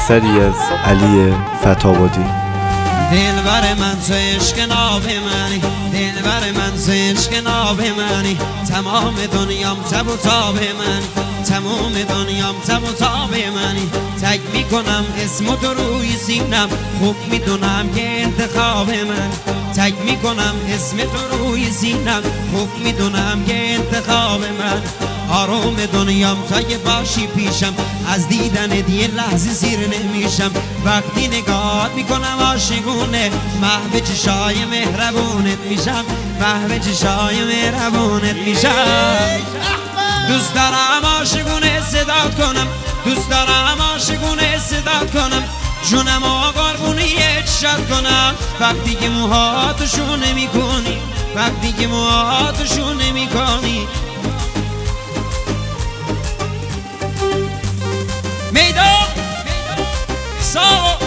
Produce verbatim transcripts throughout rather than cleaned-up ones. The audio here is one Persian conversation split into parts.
اثری از علی فتابادی. دلبر من تو عشق ناب منی، دلبر من تو عشق ناب منی، تمام دنیام تب و تاب منی، تمام دنیام تب و تاب منی. تک میکنم اسم تو روی سینم، خوب میدونم که انتخاب من. تک میکنم اسم تو روی سینم، خوب میدونم که انتخاب من. آروم دنیام تا یه باشی پیشم، از دیدن دیگه لحظه سیر نمیشم. وقتی نگاهت میکنم عاشقونه، محو چشای مهربونت میشم، محو چشای مهربونت میشم. دوست دارم عاشقونه صدات کنم، دوست دارم عاشقونه صدات کنم، جونم و قربونیت شد کنم. وقتی که موهاتو نمی کنی، وقتی که موهاتو نمی کنی. میدان ساو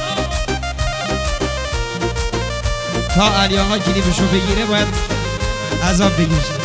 تا علی آقا کلیپشو بگیره باید عذاب بکشه.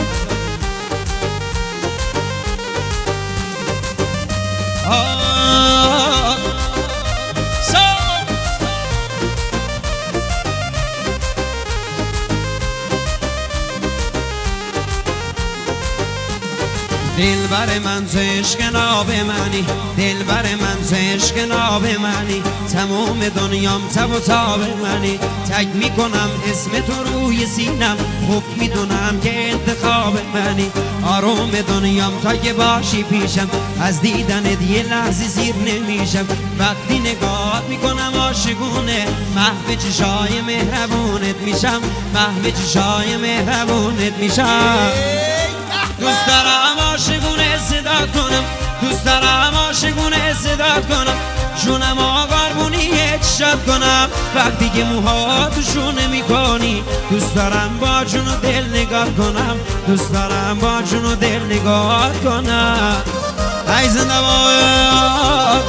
دلبر من تو عشق ناب منی، دلبر من تو عشق ناب منی، تمام دنیام تب و تاب منی. تک میکنم اسم تو روی سینم، خوب میدونم که انتخاب منی. آروم دنیام تا یه باشی پیشم، از دیدن دیگه لحظه سیر نمیشم. وقتی نگاهت میکنم عاشقونه، محو چشای مهربونت میشم، محو چشای مهربونت میشم. دوست دارم عاشقونه صدات کنم، دوست دارم عاشقونه صدات کنم، جونم و قربونیت شد کنم. وقتی که موهاتو نمی کنی، دوست دارم با جون و دل نگاه کنم، دوست دارم با جون و دل نگاه کنم. ای زنده باد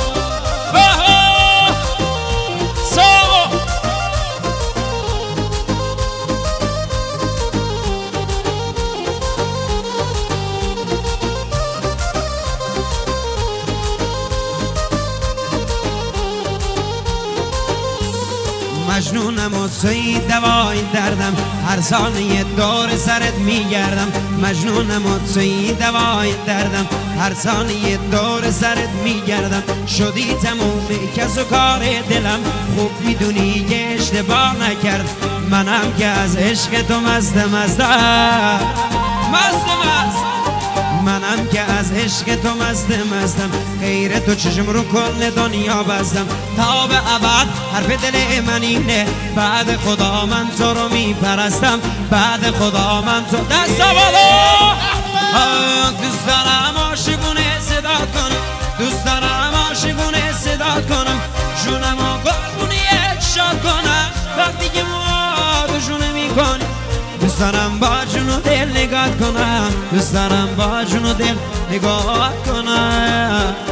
مجنونم و توی دوای دردم، هر ثانیه دور سرت میگردم. مجنونم و توی دوای دردم، هر ثانیه دور سرت میگردم. شدی تموم کس و کار دلم، خوب میدونی که اشتباه نکرد. منم که از عشق تو مست مستم، مست مست. منم که از عشق تو مست مستم، غیر تو چشم رو کل دنیا بستم. تا به ابد حرف دل من اینه، بعد خدا من تو رو میپرستم، بعد خدا من تو. دست بالا. دوست دارم عاشقونه صدات کنم، دوست دارم عاشقونه صدات کنم، جونم و قربونیت شاد کنم. وقتی که موهاتو نمیکنی، دوست دارم با جون و دل نگاه کنم، دوست دارم با جون و دل نگاه کنم.